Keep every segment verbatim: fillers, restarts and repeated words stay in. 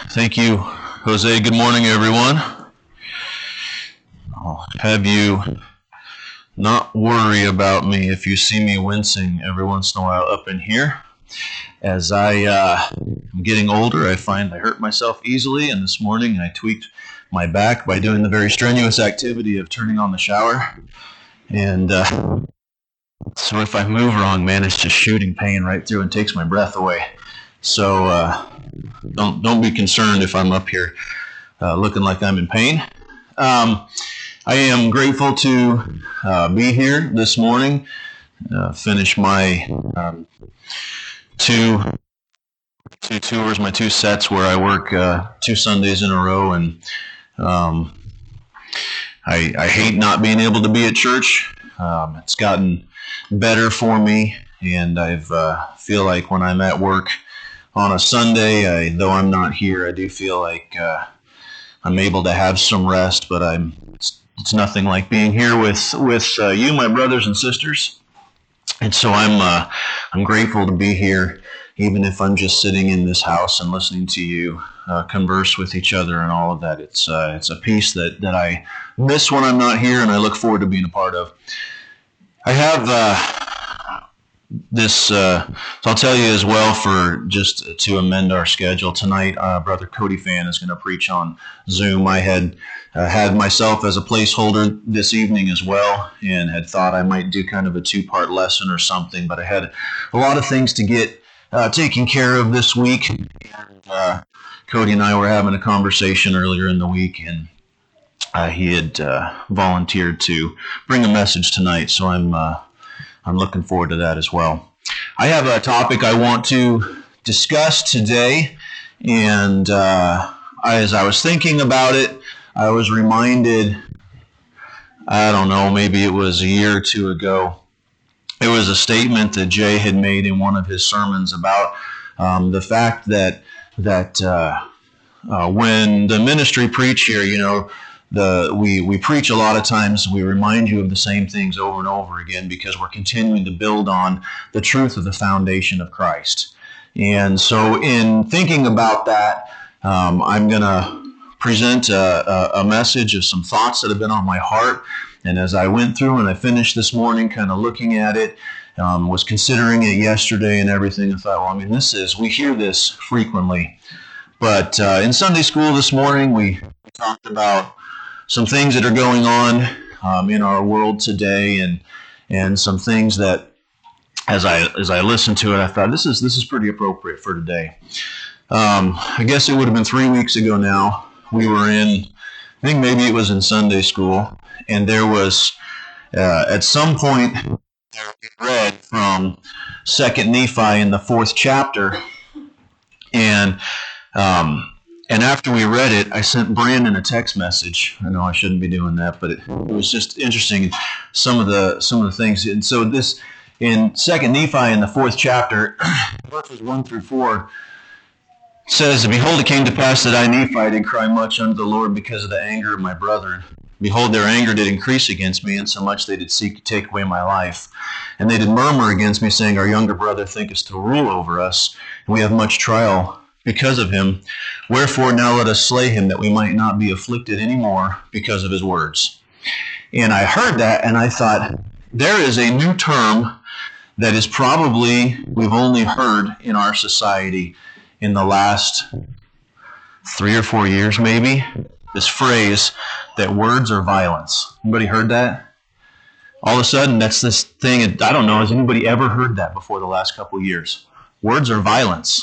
Thank you, Jose. Good morning, everyone. I'll have you not worry about me if you see me wincing every once in a while up in here. As I uh, am getting older, I find I hurt myself easily, and this morning I tweaked my back by doing the very strenuous activity of turning on the shower. And uh, so if I move wrong, man, it's just shooting pain right through and takes my breath away. So uh, don't don't be concerned if I'm up here uh, looking like I'm in pain. Um, I am grateful to uh, be here this morning. Uh, finish my um, two two tours, my two sets where I work uh, two Sundays in a row, and um, I, I hate not being able to be at church. Um, it's gotten better for me, and I've uh, feel like when I'm at work on a Sunday, I, though I'm not here, I do feel like uh, I'm able to have some rest. But I'm it's, it's nothing like being here with with uh, you, my brothers and sisters. And so I'm uh, I'm grateful to be here, even if I'm just sitting in this house and listening to you uh, converse with each other and all of that. It's uh, it's a piece that that I miss when I'm not here, and I look forward to being a part of. I have. Uh, This, uh, so I'll tell you as well, for just to amend our schedule tonight, uh, Brother Cody Fan is going to preach on Zoom. I had uh, had myself as a placeholder this evening as well, and had thought I might do kind of a two-part lesson or something, but I had a lot of things to get uh, taken care of this week, and uh, Cody and I were having a conversation earlier in the week, and uh, he had uh, volunteered to bring a message tonight, so I'm uh, I'm looking forward to that as well. I have a topic I want to discuss today, and uh, as I was thinking about it, I was reminded, I don't know, maybe it was a year or two ago, it was a statement that Jay had made in one of his sermons about um, the fact that that uh, uh, when the ministry preach here, you know, The we, we preach a lot of times, we remind you of the same things over and over again because we're continuing to build on the truth of the foundation of Christ. And so in thinking about that, um, I'm going to present a, a, a message of some thoughts that have been on my heart. And as I went through and I finished this morning kind of looking at it, um, was considering it yesterday and everything, I thought, well, I mean, this is, we hear this frequently. But uh, in Sunday school this morning, we talked about some things that are going on um, in our world today, and and some things that, as I as I listened to it, I thought this is this is pretty appropriate for today. Um, I guess it would have been three weeks ago now. We were in, I think maybe it was in Sunday school, and there was uh, at some point we read from Second Nephi in the fourth chapter, and. Um, And after we read it, I sent Brandon a text message. I know I shouldn't be doing that, but it, it was just interesting, some of the some of the things. And so this, in Second Nephi, in the fourth chapter, verses one through four, says, "Behold, it came to pass that I, Nephi, did cry much unto the Lord because of the anger of my brethren. Behold, their anger did increase against me, insomuch they did seek to take away my life. And they did murmur against me, saying, Our younger brother thinketh to rule over us, and we have much trial because of him. Wherefore now let us slay him, that we might not be afflicted any more because of his words." And I heard that, and I thought, there is a new term that is probably, we've only heard in our society in the last three or four years maybe, this phrase that words are violence. Anybody heard that? All of a sudden, that's this thing, I don't know, has anybody ever heard that before the last couple of years? Words are violence.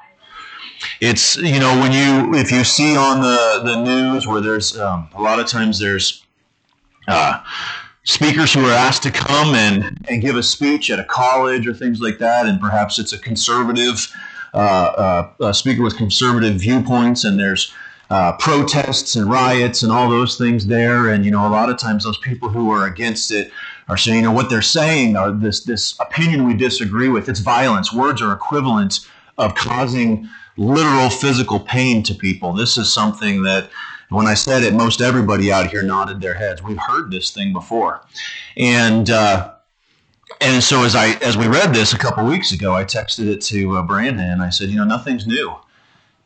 It's, you know, when you, if you see on the, the news where there's, um, a lot of times there's uh, speakers who are asked to come and, and give a speech at a college or things like that, and perhaps it's a conservative uh, uh, a speaker with conservative viewpoints, and there's uh, protests and riots and all those things there, and, you know, a lot of times those people who are against it are saying, you know, what they're saying, uh, this, this opinion we disagree with, it's violence. Words are equivalent of causing literal physical pain to people. This is something that, when I said it, most everybody out here nodded their heads. We've heard this thing before. And uh, and so as I as we read this a couple weeks ago, I texted it to uh, Brandon, and I said, you know, nothing's new.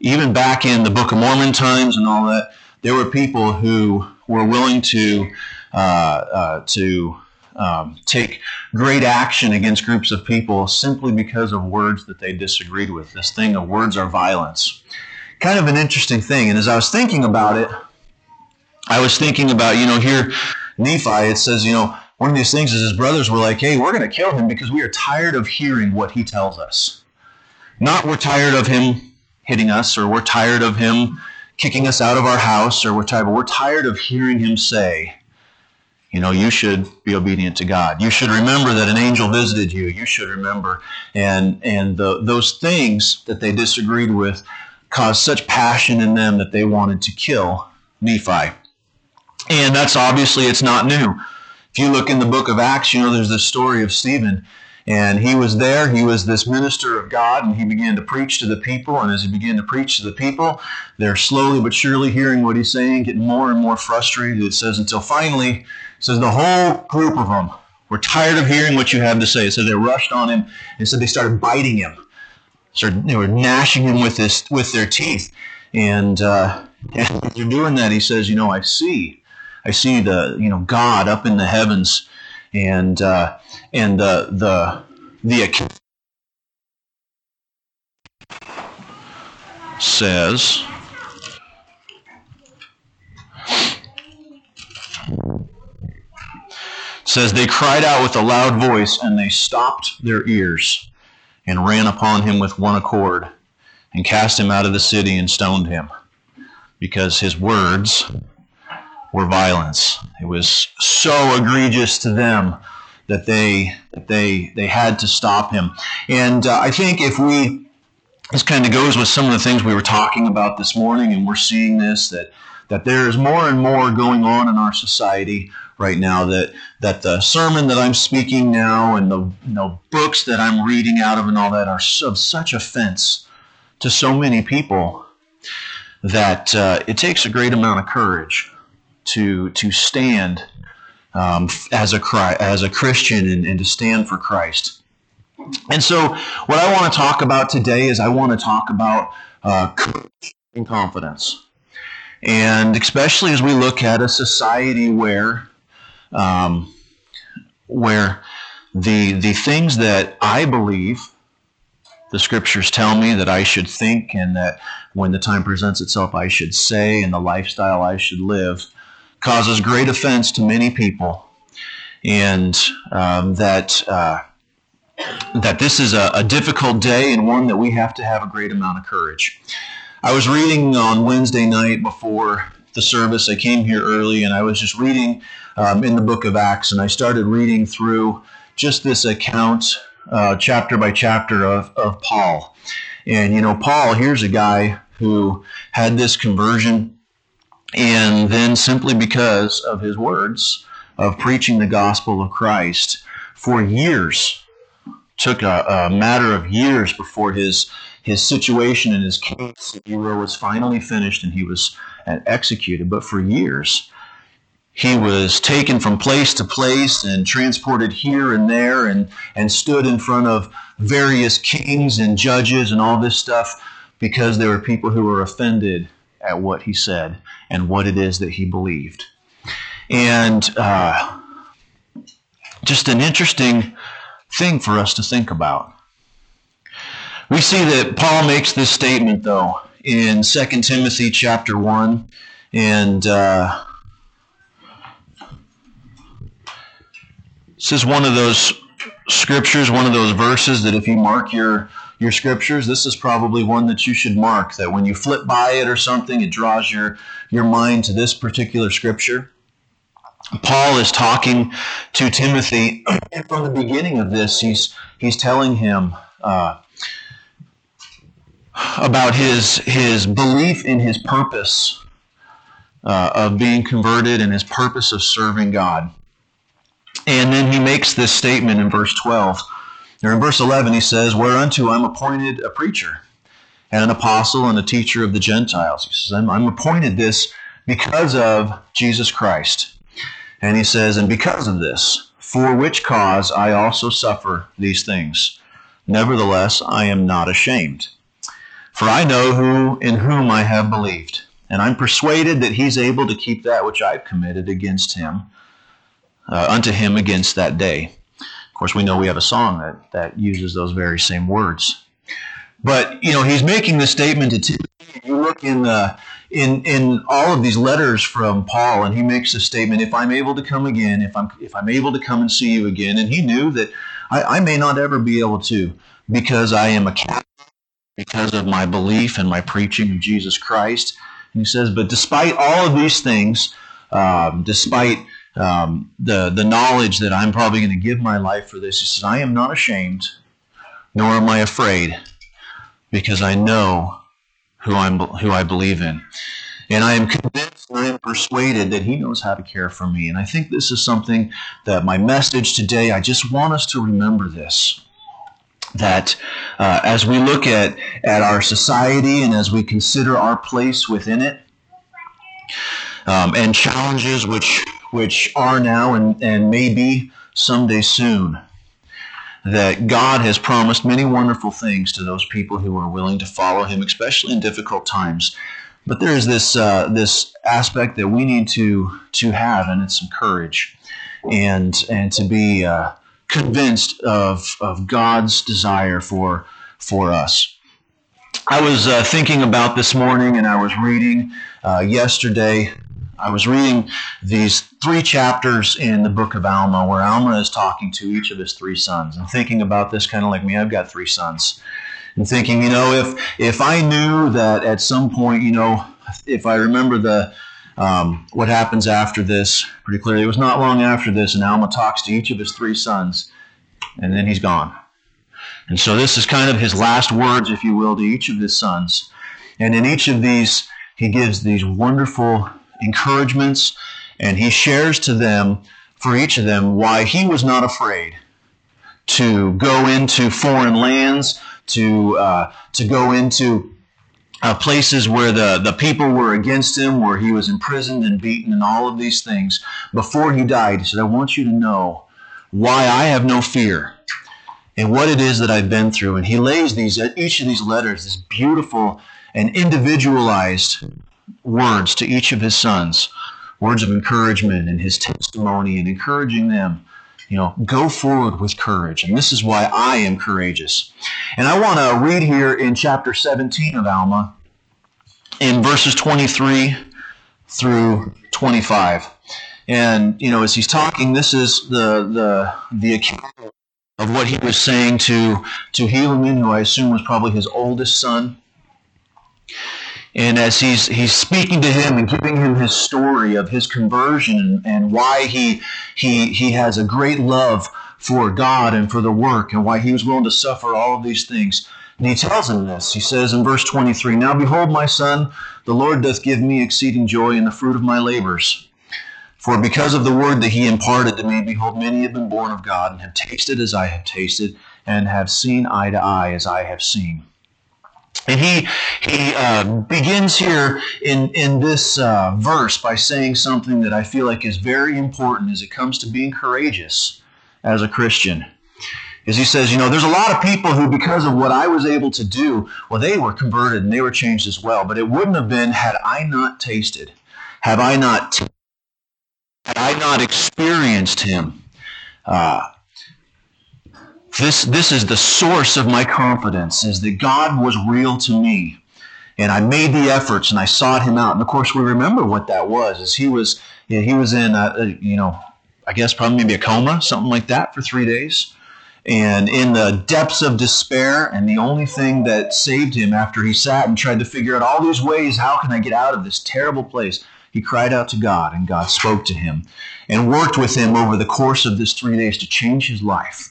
even back in the Book of Mormon times and all that, there were people who were willing to uh, uh, to um, take great action against groups of people simply because of words that they disagreed with. This thing of words are violence. Kind of an interesting thing. And as I was thinking about it, I was thinking about, you know, here, Nephi, it says, you know, one of these things is his brothers were like, hey, we're going to kill him because we are tired of hearing what he tells us. Not we're tired of him hitting us, or we're tired of him kicking us out of our house, or we're tired, but we're tired of hearing him say, you know, you should be obedient to God. You should remember that an angel visited you. You should remember. And and the, those things that they disagreed with caused such passion in them that they wanted to kill Nephi. And that's obviously, it's not new. If you look in the book of Acts, you know, there's this story of Stephen. And he was there, he was this minister of God, and he began to preach to the people. And as he began to preach to the people, they're slowly but surely hearing what he's saying, getting more and more frustrated. It says until finally, it says the whole group of them were tired of hearing what you have to say. It said they rushed on him, and said they started biting him. Started, they were gnashing him with this with their teeth. And, uh, and as they're doing that, he says, you know, I see. I see the, you know, God up in the heavens. And uh, and the the the says says they cried out with a loud voice, and they stopped their ears and ran upon him with one accord and cast him out of the city and stoned him, because his words were violence. It was so egregious to them that they that they they had to stop him. And uh, I think if we, this kind of goes with some of the things we were talking about this morning, and we're seeing this, that that there is more and more going on in our society right now, that that the sermon that I'm speaking now and the you know, books that I'm reading out of and all that are of such offense to so many people that uh, it takes a great amount of courage to to stand um, as a as a Christian and, and to stand for Christ. And so what I want to talk about today is I want to talk about uh, courage and confidence. And especially as we look at a society where um, where the the things that I believe the Scriptures tell me that I should think, and that when the time presents itself I should say, and the lifestyle I should live, causes great offense to many people, and um, that uh, that this is a, a difficult day, and one that we have to have a great amount of courage. I was reading on Wednesday night before the service. I came here early, and I was just reading um, in the book of Acts, and I started reading through just this account, uh, chapter by chapter, of, of Paul. And, you know, Paul, here's a guy who had this conversion, and then simply because of his words of preaching the gospel of Christ for years, took a, a matter of years before his his situation and his case, if you will, was finally finished and he was executed. But for years, he was taken from place to place and transported here and there, and, and stood in front of various kings and judges and all this stuff, because there were people who were offended at what he said and what it is that he believed. And uh, just an interesting thing for us to think about. We see that Paul makes this statement, though, in Second Timothy chapter one, and uh, this is one of those scriptures, one of those verses that if you mark your your scriptures, this is probably one that you should mark, that when you flip by it or something, it draws your, your mind to this particular scripture. Paul is talking to Timothy, and from the beginning of this, he's he's telling him uh, about his his belief in his purpose uh, of being converted and his purpose of serving God. And then he makes this statement in verse twelve. Or in verse eleven, he says, "Whereunto I'm appointed a preacher, and an apostle, and a teacher of the Gentiles." He says, I'm, I'm appointed this because of Jesus Christ. And he says, "And because of this, for which cause I also suffer these things. Nevertheless, I am not ashamed. For I know who in whom I have believed, and I'm persuaded that he's able to keep that which I've committed against him, uh, unto him against that day. Of course, we know we have a song that, that uses those very same words. But, you know, he's making this statement to Timothy. You look in the in in all of these letters from Paul, and he makes a statement, if I'm able to come again, if I'm if I'm able to come and see you again. And he knew that I, I may not ever be able to, because I am a Catholic, because of my belief and my preaching of Jesus Christ. And he says, but despite all of these things, um, despite um, the, the knowledge that I'm probably going to give my life for this, he says, I am not ashamed, nor am I afraid, because I know who I'm who I believe in. And I am convinced and I am persuaded that he knows how to care for me. And I think this is something that my message today, I just want us to remember this. That uh, as we look at, at our society and as we consider our place within it, um, and challenges which which are now and, and may be someday soon, that God has promised many wonderful things to those people who are willing to follow him, especially in difficult times. But there is this uh, this aspect that we need to to have, and it's some courage, and and to be uh, convinced of of God's desire for for us. I was uh, thinking about this morning, and I was reading uh, yesterday. I was reading these three chapters in the book of Alma, where Alma is talking to each of his three sons, and thinking about this kind of like me. I've got three sons, and thinking, you know, if if I knew that at some point, you know, if I remember the um, what happens after this pretty clearly, it was not long after this, and Alma talks to each of his three sons, and then he's gone. And so this is kind of his last words, if you will, to each of his sons. And in each of these, he gives these wonderful encouragements, and he shares to them, for each of them, why he was not afraid to go into foreign lands, to uh, to go into uh, places where the, the people were against him, where he was imprisoned and beaten and all of these things. Before he died, he said, I want you to know why I have no fear and what it is that I've been through. And he lays these, at each of these letters, this beautiful and individualized words to each of his sons, words of encouragement and his testimony, and encouraging them, you know, go forward with courage. And this is why I am courageous. And I want to read here in chapter seventeen of Alma, in verses twenty-three through twenty-five. And, you know, as he's talking, this is the the the account of what he was saying to, to Helaman, who I assume was probably his oldest son. And as he's he's speaking to him and giving him his story of his conversion, and, and why he he he has a great love for God and for the work, and why he was willing to suffer all of these things. And he tells him this. He says in verse twenty-three, Now behold, my son, the Lord doth give me exceeding joy in the fruit of my labors. For because of the word that he imparted to me, behold, many have been born of God, and have tasted as I have tasted, and have seen eye to eye as I have seen. And he he uh, begins here in, in this uh, verse by saying something that I feel like is very important as it comes to being courageous as a Christian. As he says, you know, there's a lot of people who, because of what I was able to do, well, they were converted and they were changed as well. But it wouldn't have been had I not tasted, had I not, had I not experienced him. Uh, This this is the source of my confidence, is that God was real to me. And I made the efforts and I sought him out. And of course, we remember what that was, is he was you know, he was in, a, you know, I guess probably maybe a coma, something like that, for three days. And in the depths of despair, and the only thing that saved him after he sat and tried to figure out all these ways, how can I get out of this terrible place? He cried out to God, and God spoke to him and worked with him over the course of this three days to change his life.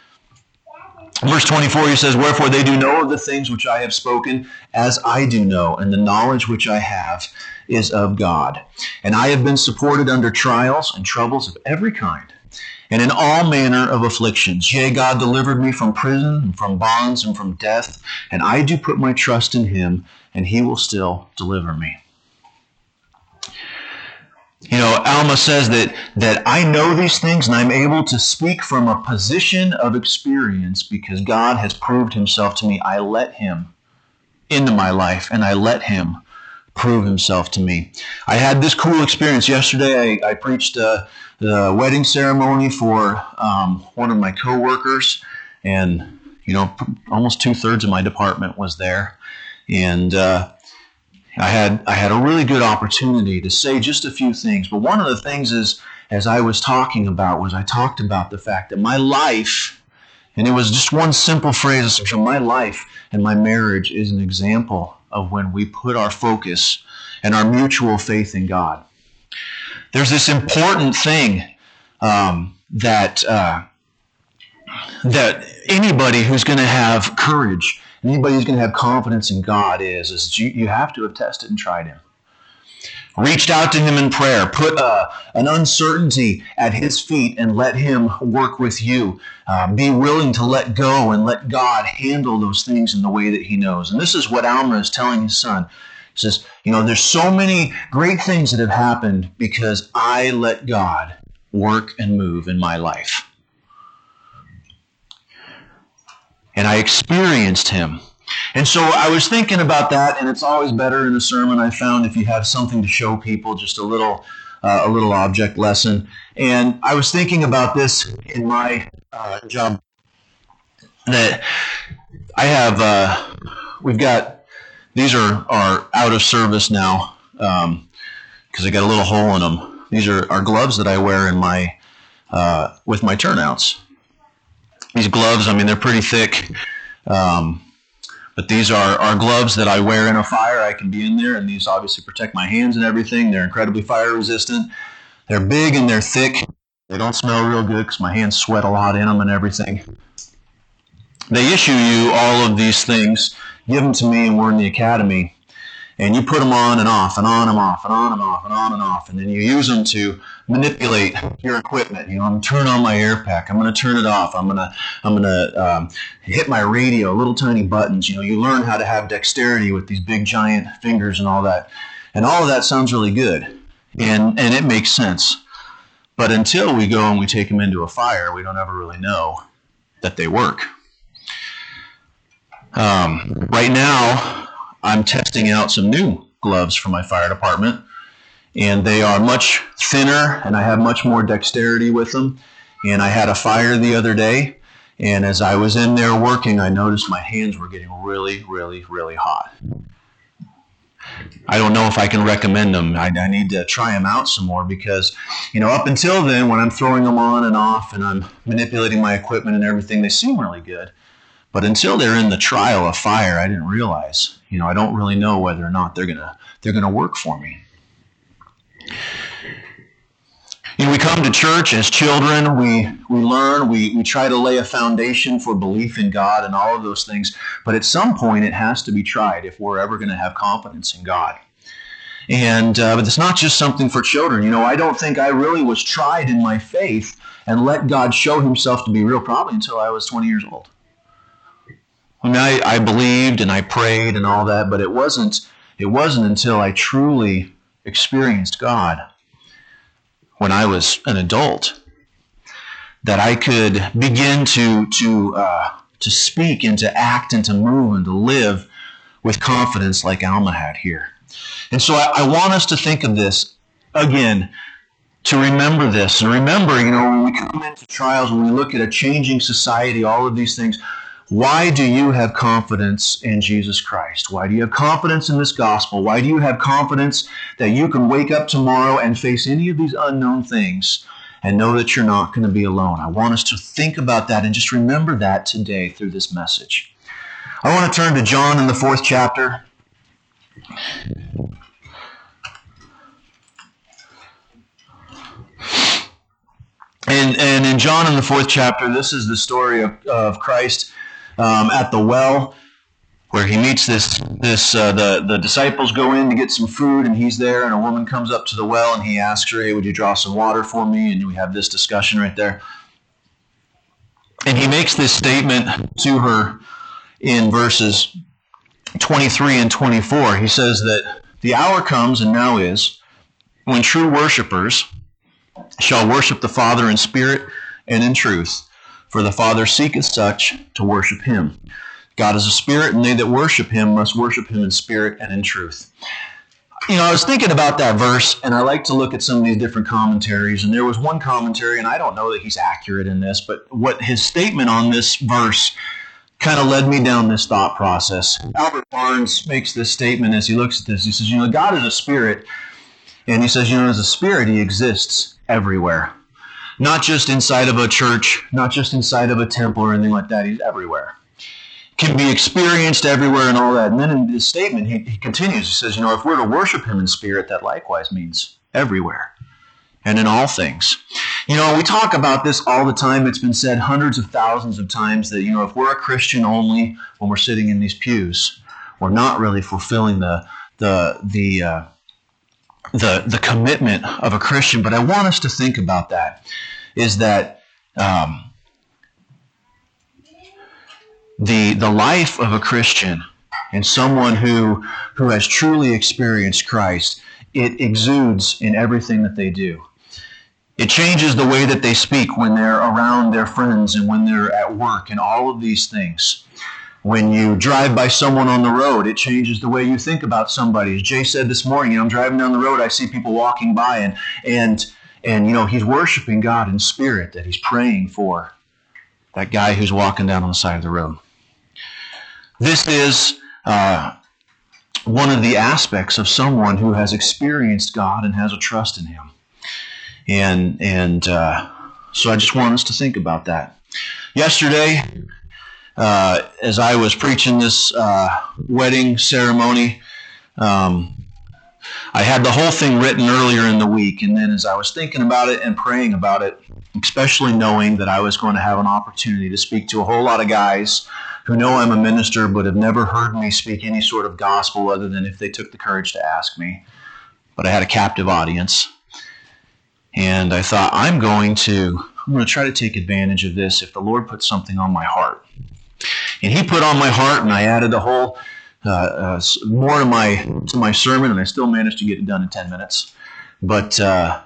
Verse twenty-four, he says, Wherefore they do know of the things which I have spoken, as I do know, and the knowledge which I have is of God. And I have been supported under trials and troubles of every kind, and in all manner of afflictions. Yea, God delivered me from prison, and from bonds, and from death. And I do put my trust in him, and he will still deliver me. You know, Alma says that, that I know these things and I'm able to speak from a position of experience because God has proved himself to me. I let him into my life, and I let him prove himself to me. I had this cool experience yesterday. I, I preached uh, the wedding ceremony for um, one of my coworkers, and you know, almost two thirds of my department was there, and uh, I had I had a really good opportunity to say just a few things. But one of the things is, as I was talking about, was I talked about the fact that my life, and it was just one simple phrase, my life and my marriage is an example of when we put our focus and our mutual faith in God. There's this important thing um, that uh, that anybody who's going to have courage, anybody who's going to have confidence in God is, is you, you have to have tested and tried him. Reached out to him in prayer, put uh, an uncertainty at his feet and let him work with you. Uh, be willing to let go and let God handle those things in the way that he knows. And this is what Alma is telling his son. He says, you know, there's so many great things that have happened because I let God work and move in my life. And I experienced him. And so I was thinking about that, and it's always better in a sermon, I found, if you have something to show people, just a little uh, a little object lesson. And I was thinking about this in my uh, job, that I have, uh, we've got, these are, are out of service now, um, because I got a little hole in them. These are, are gloves that I wear in my, uh, with my turnouts. These gloves, I mean, they're pretty thick, um, but these are, are gloves that I wear in a fire. I can be in there, and these obviously protect my hands and everything. They're incredibly fire resistant. They're big and they're thick. They don't smell real good because my hands sweat a lot in them and everything. They issue you all of these things, give them to me, and we're in the academy. And you put them on and off and on and off and on and off and on and off. And then you use them to manipulate your equipment. You know, I'm going to turn on my air pack. I'm going to turn it off. I'm going to I'm going to um, hit my radio, little tiny buttons. You know, you learn how to have dexterity with these big giant fingers and all that. And all of that sounds really good. And, and it makes sense. But until we go and we take them into a fire, we don't ever really know that they work. Um, right now, I'm testing out some new gloves for my fire department, and they are much thinner, and I have much more dexterity with them. And I had a fire the other day, and as I was in there working, I noticed my hands were getting really, really, really hot. I don't know if I can recommend them. I, I need to try them out some more because, you know, up until then, when I'm throwing them on and off and I'm manipulating my equipment and everything, they seem really good. But until they're in the trial of fire, I didn't realize, you know, I don't really know whether or not they're gonna they're gonna work for me. You know, we come to church as children, we we learn, we, we try to lay a foundation for belief in God and all of those things, but at some point it has to be tried if we're ever going to have confidence in God. And uh, but it's not just something for children. You know, I don't think I really was tried in my faith and let God show himself to be real probably until I was twenty years old. I mean, I, I believed and I prayed and all that, but it wasn't it wasn't until I truly experienced God when I was an adult that I could begin to to uh, to speak and to act and to move and to live with confidence like Alma had here. And so I, I want us to think of this again, to remember this. And remember, you know, when we come into trials, when we look at a changing society, all of these things, why do you have confidence in Jesus Christ? Why do you have confidence in this gospel? Why do you have confidence that you can wake up tomorrow and face any of these unknown things and know that you're not going to be alone? I want us to think about that and just remember that today through this message. I want to turn to John in the fourth chapter. And, and in John in the fourth chapter, this is the story of, of Christ Um, at the well, where he meets this, this uh, the, the disciples go in to get some food, and he's there, and a woman comes up to the well, and he asks her, hey, would you draw some water for me? And we have this discussion right there. And he makes this statement to her in verses twenty-three and twenty-four. He says that the hour comes, and now is, when true worshipers shall worship the Father in spirit and in truth. For the Father seeketh such to worship him. God is a spirit, and they that worship him must worship him in spirit and in truth. You know, I was thinking about that verse, and I like to look at some of these different commentaries, and there was one commentary, and I don't know that he's accurate in this, but what his statement on this verse kind of led me down this thought process. Albert Barnes makes this statement as he looks at this. He says, you know, God is a spirit, and he says, you know, as a spirit, he exists everywhere. Not just inside of a church, not just inside of a temple or anything like that. He's everywhere. Can be experienced everywhere and all that. And then in this statement, he, he continues. He says, you know, if we're to worship him in spirit, that likewise means everywhere and in all things. You know, we talk about this all the time. It's been said hundreds of thousands of times that, you know, if we're a Christian only when we're sitting in these pews, we're not really fulfilling the the the uh, the the commitment of a Christian. But I want us to think about that. Is that um, the the life of a Christian and someone who who has truly experienced Christ, it exudes in everything that they do. It changes the way that they speak when they're around their friends and when they're at work and all of these things. When you drive by someone on the road, it changes the way you think about somebody. As Jay said this morning, you know, I'm driving down the road, I see people walking by, and and and you know, he's worshiping God in spirit, that he's praying for that guy who's walking down on the side of the road. This is uh, one of the aspects of someone who has experienced God and has a trust in him. And and uh, so I just want us to think about that. Yesterday, uh, as I was preaching this uh, wedding ceremony, um, I had the whole thing written earlier in the week. And then as I was thinking about it and praying about it, especially knowing that I was going to have an opportunity to speak to a whole lot of guys who know I'm a minister but have never heard me speak any sort of gospel other than if they took the courage to ask me. But I had a captive audience. And I thought, I'm going to I'm going to try to take advantage of this if the Lord put something on my heart. And he put on my heart, and I added a whole uh, uh, more to my to my sermon, and I still managed to get it done in ten minutes. But uh,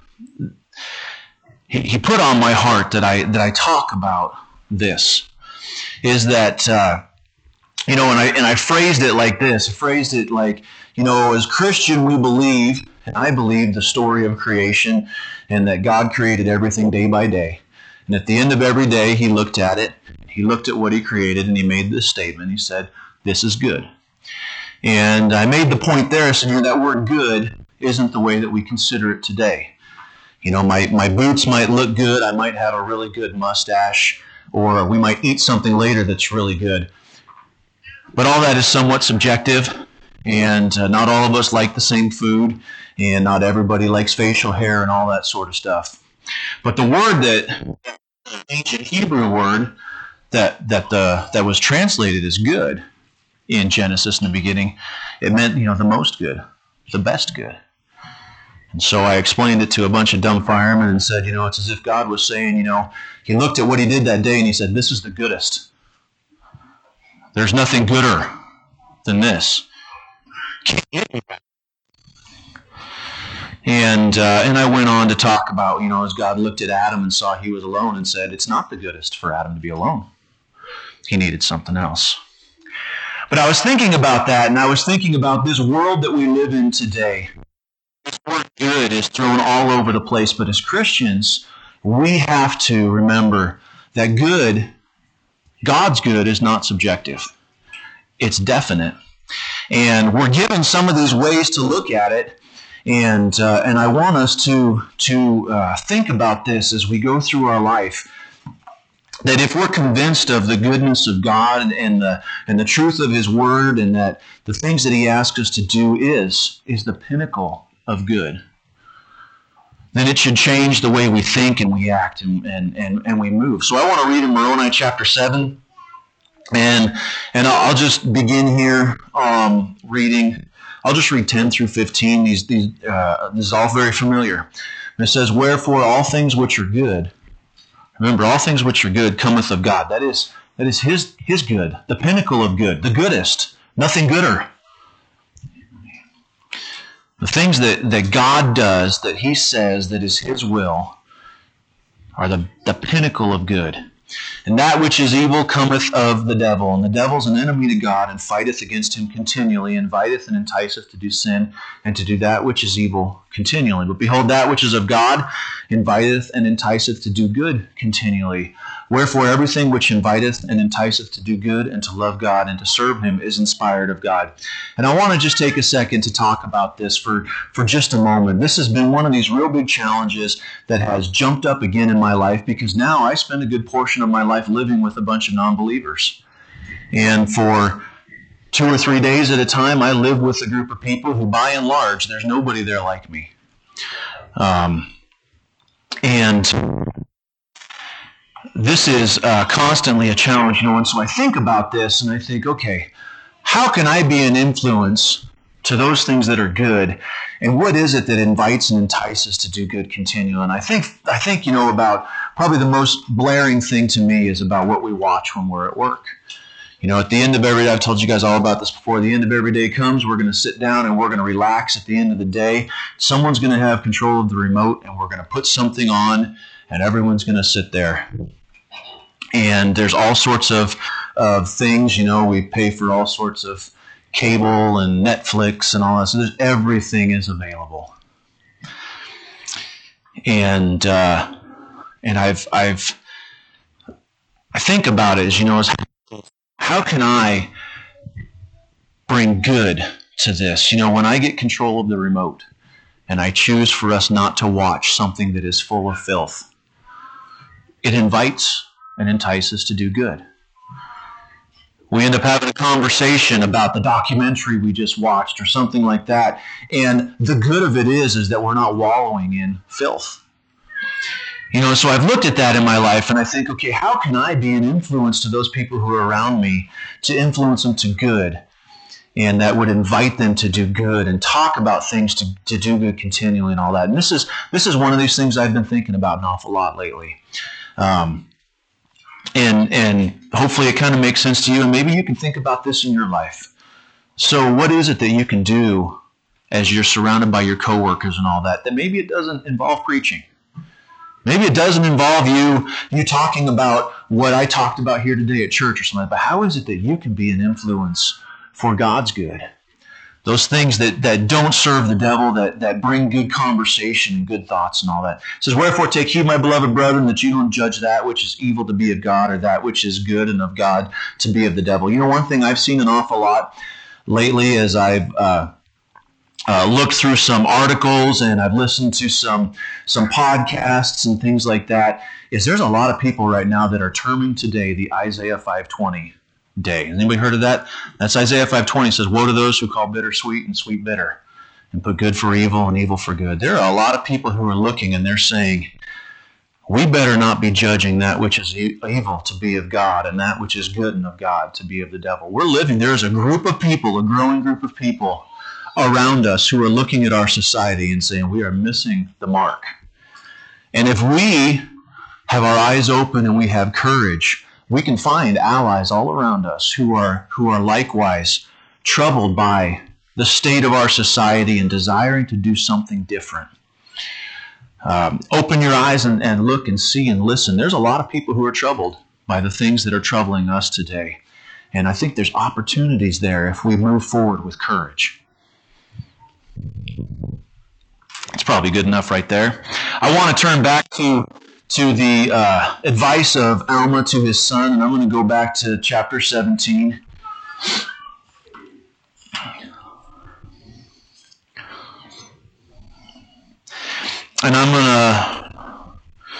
he, he put on my heart that I that I talk about this. Is that uh, you know, and I and I phrased it like this. I phrased it like, you know, as Christian we believe, and I believe the story of creation, and that God created everything day by day. And at the end of every day, he looked at it. He looked at what he created, and he made this statement. He said, "This is good." And I made the point there. I said, you know, that word "good" isn't the way that we consider it today. You know, my my boots might look good. I might have a really good mustache. Or we might eat something later that's really good. But all that is somewhat subjective, and uh, not all of us like the same food, and not everybody likes facial hair and all that sort of stuff. But the word that, the ancient Hebrew word that that the that was translated as good in Genesis in the beginning, it meant, you know, the most good, the best good. And so I explained it to a bunch of dumb firemen and said, you know, it's as if God was saying, you know, he looked at what he did that day and he said, this is the goodest. There's nothing gooder than this. And uh, and I went on to talk about, you know, as God looked at Adam and saw he was alone and said, it's not the goodest for Adam to be alone. He needed something else. But I was thinking about that, and I was thinking about this world that we live in today. This word good is thrown all over the place, but as Christians, we have to remember that good, God's good, is not subjective. It's definite. And we're given some of these ways to look at it, and uh, and I want us to, to uh, think about this as we go through our life, that if we're convinced of the goodness of God and, and, the, and the truth of his word, and that the things that he asks us to do is, is the pinnacle of good, then it should change the way we think and we act and, and, and, and we move. So I want to read in Moroni chapter seven, and and I'll just begin here um, reading. I'll just read ten through fifteen. These these uh, this is all very familiar. And it says, "Wherefore all things which are good, remember, all things which are good cometh of God." That is that is his his good, the pinnacle of good, the goodest, nothing gooder. The things that, that God does, that he says that is his will, are the, the pinnacle of good. And that which is evil cometh of the devil, and the devil is an enemy to God, and fighteth against him continually, inviteth and enticeth to do sin, and to do that which is evil continually. But behold, that which is of God inviteth and enticeth to do good continually. Wherefore everything which inviteth and enticeth to do good, and to love God, and to serve him, is inspired of God. And I want to just take a second to talk about this for, for just a moment. This has been one of these real big challenges that has jumped up again in my life, because now I spend a good portion of my life living with a bunch of non-believers. And for two or three days at a time, I live with a group of people who, by and large, there's nobody there like me. Um, and this is uh, constantly a challenge, you know, and so I think about this and I think, okay, how can I be an influence to those things that are good? And what is it that invites and entices to do good continually? And I think, I think, you know, about probably the most blaring thing to me is about what we watch when we're at work. You know, at the end of every day, I've told you guys all about this before, the end of every day comes, we're going to sit down and we're going to relax at the end of the day. Someone's going to have control of the remote and we're going to put something on and everyone's going to sit there. And there's all sorts of, of things, you know, we pay for all sorts of cable and Netflix and all that. So there's, everything is available. And, uh, and I've, I've, I think about it as, you know, as how can I bring good to this? You know, when I get control of the remote and I choose for us not to watch something that is full of filth, it invites and entices to do good. We end up having a conversation about the documentary we just watched or something like that. And the good of it is, is that we're not wallowing in filth. You know, so I've looked at that in my life and I think, okay, how can I be an influence to those people who are around me, to influence them to good? And that would invite them to do good and talk about things to, to do good continually and all that. And this is, this is one of these things I've been thinking about an awful lot lately. Um, And and hopefully it kind of makes sense to you, and maybe you can think about this in your life. So what is it that you can do as you're surrounded by your coworkers and all that, that maybe it doesn't involve preaching? Maybe it doesn't involve you, you talking about what I talked about here today at church or something, but how is it that you can be an influence for God's good? Those things that, that don't serve the devil, that, that bring good conversation and good thoughts and all that. It says, wherefore take heed, my beloved brethren, that you don't judge that which is evil to be of God, or that which is good and of God to be of the devil. You know, one thing I've seen an awful lot lately as I've uh, uh, looked through some articles and I've listened to some, some podcasts and things like that, is there's a lot of people right now that are terming today the Isaiah five twenty day. Has anybody heard of that? That's Isaiah five twenty. It says, woe to those who call bitter sweet and sweet bitter, and put good for evil and evil for good. There are a lot of people who are looking and they're saying, we better not be judging that which is evil to be of God, and that which is good and of God to be of the devil. We're living, there's a group of people, a growing group of people around us who are looking at our society and saying, we are missing the mark. And if we have our eyes open and we have courage, we can find allies all around us who are who are likewise troubled by the state of our society and desiring to do something different. Um, open your eyes and, and look and see and listen. There's a lot of people who are troubled by the things that are troubling us today. And I think there's opportunities there if we move forward with courage. It's probably good enough right there. I want to turn back to to the uh, advice of Alma to his son, and I'm going to go back to chapter seventeen. And I'm going to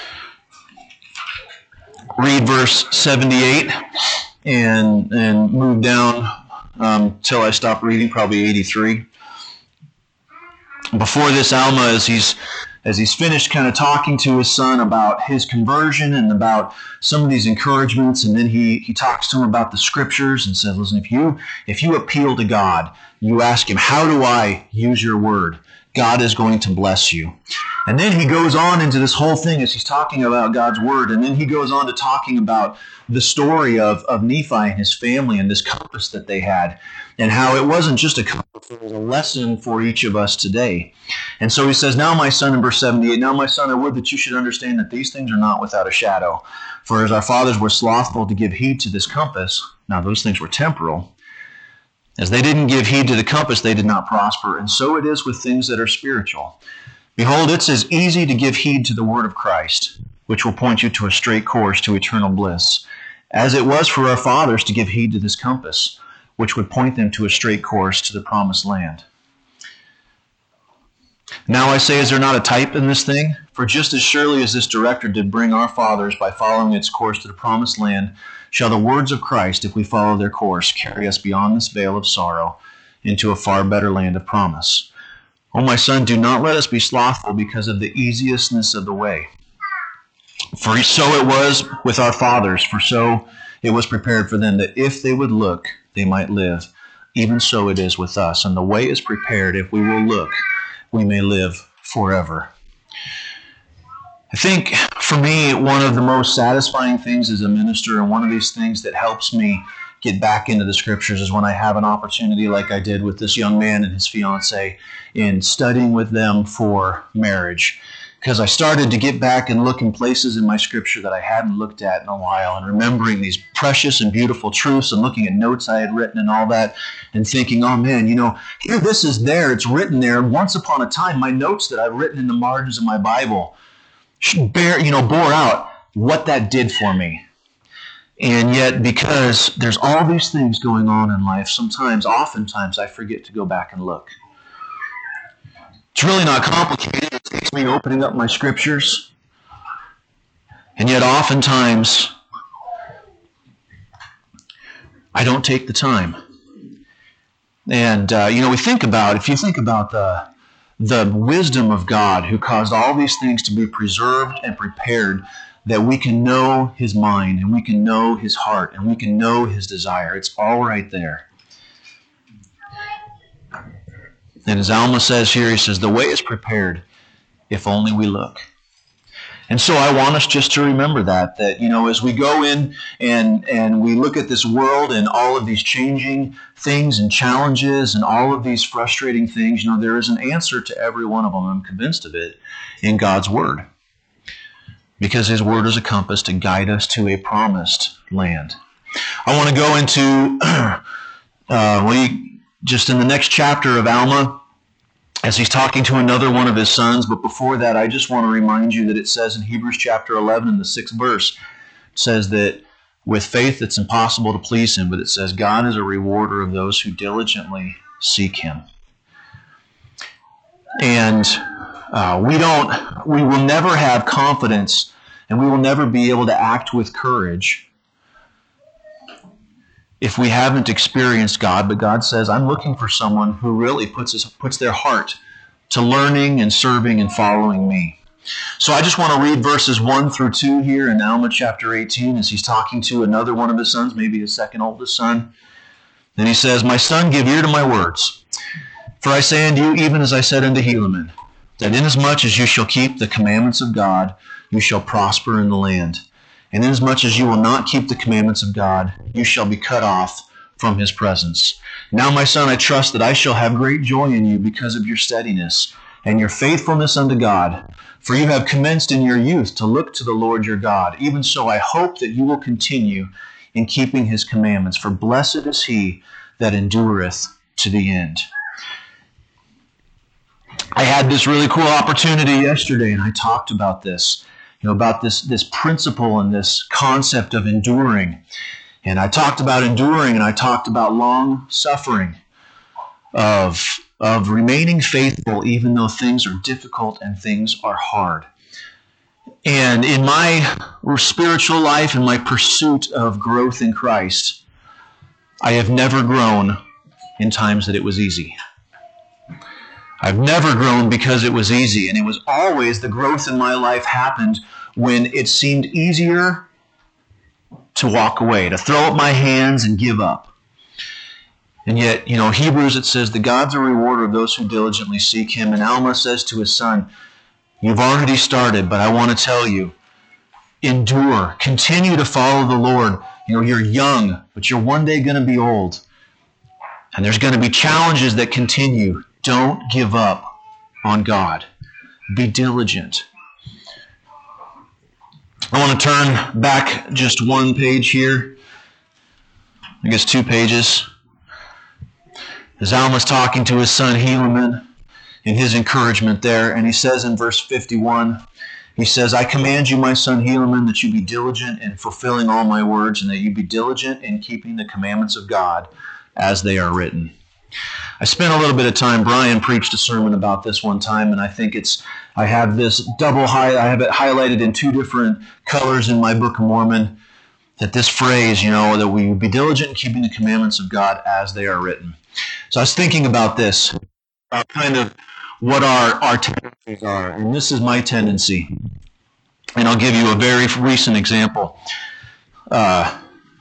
read verse seventy-eight and, and move down um, till I stop reading, probably eighty-three. Before this, Alma, as he's As he's finished kind of talking to his son about his conversion and about some of these encouragements, and then he, he talks to him about the scriptures and says, listen, if you if you appeal to God, you ask him, how do I use your word God is going to bless you. And then he goes on into this whole thing as he's talking about God's word. And then he goes on to talking about the story of, of Nephi and his family and this compass that they had, and how it wasn't just a compass, it was a lesson for each of us today. And so he says, now my son, in verse seventy-eight, now my son, I would that you should understand that these things are not without a shadow. For as our fathers were slothful to give heed to this compass, now those things were temporal, as they didn't give heed to the compass, they did not prosper. And so it is with things that are spiritual. Behold, it's as easy to give heed to the word of Christ, which will point you to a straight course to eternal bliss, as it was for our fathers to give heed to this compass, which would point them to a straight course to the promised land. Now I say, is there not a type in this thing? For just as surely as this director did bring our fathers by following its course to the promised land, shall the words of Christ, if we follow their course, carry us beyond this vale of sorrow into a far better land of promise. O my son, do not let us be slothful because of the easiercess of the way. For so it was with our fathers, for so it was prepared for them, that if they would look, they might live. Even so it is with us. And the way is prepared, if we will look, we may live forever. I think for me, one of the most satisfying things as a minister, and one of these things that helps me get back into the scriptures, is when I have an opportunity like I did with this young man and his fiance in studying with them for marriage. Because I started to get back and look in places in my scripture that I hadn't looked at in a while, and remembering these precious and beautiful truths, and looking at notes I had written and all that, and thinking, oh man, you know, here this is there, it's written there. Once upon a time, my notes that I've written in the margins of my Bible bear, you know, bore out what that did for me. And yet, because there's all these things going on in life, sometimes, oftentimes, I forget to go back and look. It's really not complicated. It takes me opening up my scriptures. And yet, oftentimes, I don't take the time. And, uh, you know, we think about, if you think about the the wisdom of God, who caused all these things to be preserved and prepared, that we can know his mind, and we can know his heart, and we can know his desire. It's all right there. And as Alma says here, he says, the way is prepared if only we look. And so I want us just to remember that, that, you know, as we go in and, and we look at this world and all of these changing things and challenges and all of these frustrating things, you know, there is an answer to every one of them. I'm convinced of it in God's Word. Because his Word is a compass to guide us to a promised land. I want to go into, uh, we, just in the next chapter of Alma, as he's talking to another one of his sons. But before that, I just want to remind you that it says in Hebrews chapter eleven, in the sixth verse, it says that with faith it's impossible to please him, but it says God is a rewarder of those who diligently seek him. And uh, we don't, we will never have confidence, and we will never be able to act with courage if we haven't experienced God. But God says, I'm looking for someone who really puts his, puts their heart to learning and serving and following me. So I just want to read verses one through two here in Alma chapter eighteen, as he's talking to another one of his sons, maybe his second oldest son. Then he says, my son, give ear to my words. For I say unto you, even as I said unto Helaman, that inasmuch as you shall keep the commandments of God, you shall prosper in the land. And inasmuch as you will not keep the commandments of God, you shall be cut off from his presence. Now, my son, I trust that I shall have great joy in you because of your steadiness and your faithfulness unto God. For you have commenced in your youth to look to the Lord your God. Even so, I hope that you will continue in keeping his commandments. For blessed is he that endureth to the end. I had this really cool opportunity yesterday, and I talked about this. You know, about this, this principle and this concept of enduring. And I talked about enduring, and I talked about long suffering, of, of remaining faithful even though things are difficult and things are hard. And in my spiritual life and my pursuit of growth in Christ, I have never grown in times that it was easy. I've never grown because it was easy, and it was always the growth in my life happened when it seemed easier to walk away, to throw up my hands and give up. And yet, you know, Hebrews, it says, the God's a rewarder of those who diligently seek him. And Alma says to his son, you've already started, but I want to tell you, endure, continue to follow the Lord. You know, you're young, but you're one day going to be old. And there's going to be challenges that continue. Don't give up on God. Be diligent. I want to turn back just one page here. I guess two pages. As Alma's talking to his son Helaman in his encouragement there, and he says in verse fifty-one, he says, I command you, my son Helaman, that you be diligent in fulfilling all my words, and that you be diligent in keeping the commandments of God as they are written. I spent a little bit of time, Brian preached a sermon about this one time, and I think it's, I have this double high, I have it highlighted in two different colors in my Book of Mormon, that this phrase, you know, that we be diligent in keeping the commandments of God as they are written. So I was thinking about this, about kind of what our, our tendencies are, and this is my tendency. And I'll give you a very recent example. Uh,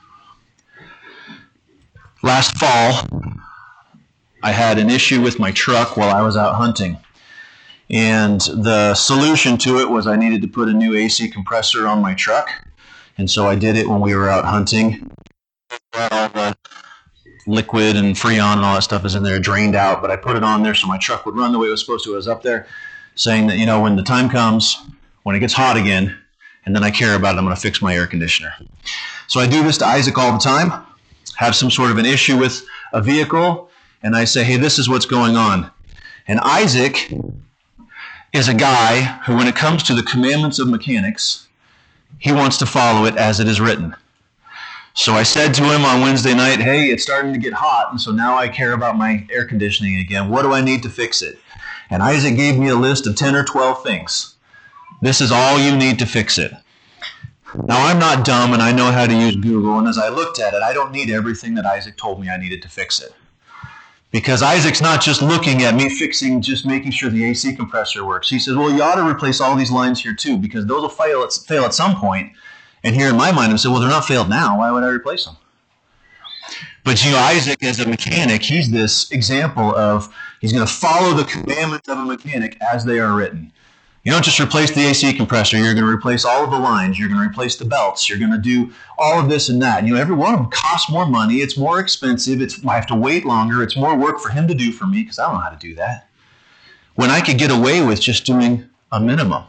last fall, I had an issue with my truck while I was out hunting. And the solution to it was I needed to put a new A C compressor on my truck. And so I did it when we were out hunting. All the liquid and Freon and all that stuff is in there, drained out, but I put it on there so my truck would run the way it was supposed to. I was up there saying that, you know, when the time comes, when it gets hot again, and then I care about it, I'm going to fix my air conditioner. So I do this to Isaac all the time, have some sort of an issue with a vehicle, and I say, hey, this is what's going on. And Isaac is a guy who, when it comes to the commandments of mechanics, he wants to follow it as it is written. So I said to him on Wednesday night, hey, it's starting to get hot, and so now I care about my air conditioning again. What do I need to fix it? And Isaac gave me a list of ten or twelve things. This is all you need to fix it. Now, I'm not dumb, and I know how to use Google, and as I looked at it, I don't need everything that Isaac told me I needed to fix it. Because Isaac's not just looking at me fixing, just making sure the A C compressor works. He says, well, you ought to replace all these lines here too, because those will fail at, fail at some point. And here in my mind, I said, well, they're not failed now. Why would I replace them? But, you know, Isaac, as a mechanic, he's this example of, he's going to follow the commandments of a mechanic as they are written. You don't just replace the A C compressor. You're going to replace all of the lines. You're going to replace the belts. You're going to do all of this and that. And, you know, every one of them costs more money. It's more expensive. It's, I have to wait longer. It's more work for him to do for me because I don't know how to do that. When I could get away with just doing a minimum.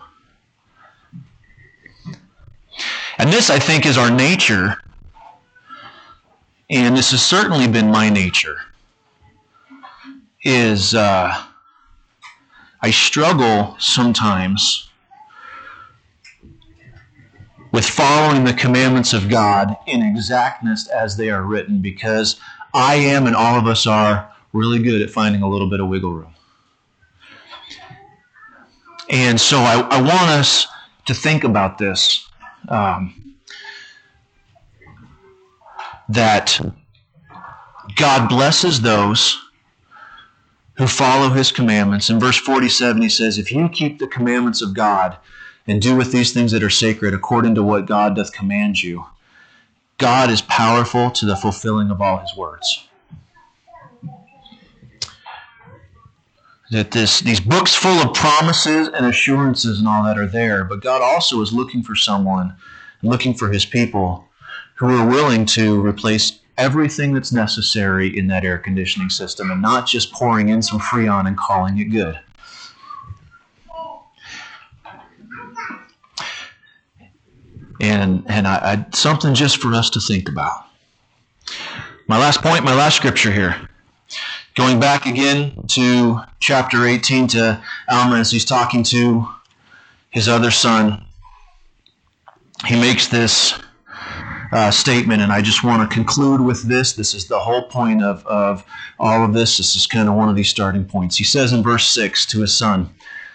And this, I think, is our nature. And this has certainly been my nature. Is... Uh, I struggle sometimes with following the commandments of God in exactness as they are written, because I am, and all of us are, really good at finding a little bit of wiggle room. And so I, I want us to think about this, um, that God blesses those who follow his commandments. In verse forty-seven, he says, if you keep the commandments of God and do with these things that are sacred according to what God doth command you, God is powerful to the fulfilling of all his words. That this, these books full of promises and assurances and all that are there, but God also is looking for someone, looking for his people who are willing to replace everything that's necessary in that air conditioning system and not just pouring in some Freon and calling it good. And and I, I something just for us to think about. My last point, my last scripture here. Going back again to chapter eighteen, to Alma as he's talking to his other son. He makes this Uh, statement, and I just want to conclude with this. This is the whole point of, of all of this. This is kind of one of these starting points. He says in verse six to his son,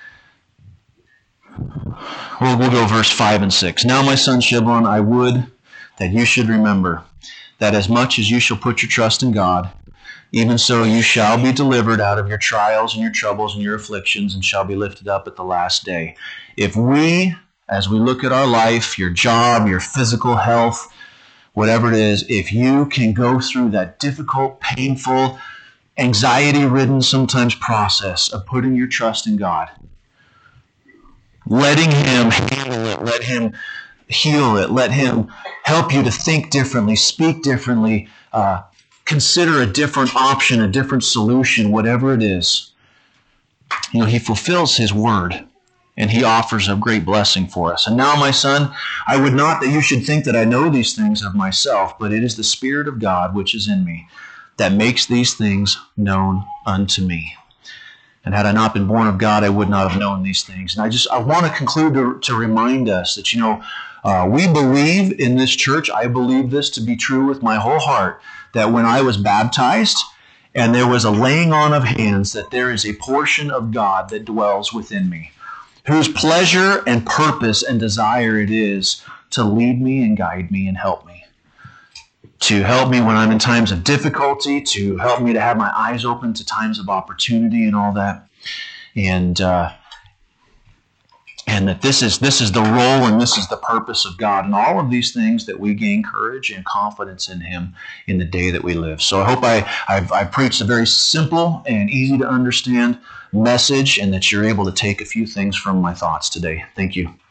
we'll, we'll go verse five and six. Now, my son Shiblon, I would that you should remember that as much as you shall put your trust in God, even so you shall be delivered out of your trials and your troubles and your afflictions, and shall be lifted up at the last day. If we, as we look at our life, your job, your physical health, whatever it is, if you can go through that difficult, painful, anxiety-ridden sometimes process of putting your trust in God, letting Him handle it, let Him heal it, let Him help you to think differently, speak differently, uh, consider a different option, a different solution, whatever it is. You know, He fulfills His word, and He offers a great blessing for us. And now, my son, I would not that you should think that I know these things of myself, but it is the Spirit of God which is in me that makes these things known unto me. And had I not been born of God, I would not have known these things. And I just, I want to conclude to, to remind us that, you know, uh, we believe in this church, I believe this to be true with my whole heart, that when I was baptized and there was a laying on of hands, that there is a portion of God that dwells within me, whose pleasure and purpose and desire it is to lead me and guide me and help me. To help me when I'm in times of difficulty, to help me to have my eyes open to times of opportunity and all that. And uh, and that this is this is the role and this is the purpose of God. And all of these things that we gain courage and confidence in Him in the day that we live. So I hope I, I've, I've preached a very simple and easy to understand message, and that you're able to take a few things from my thoughts today. Thank you.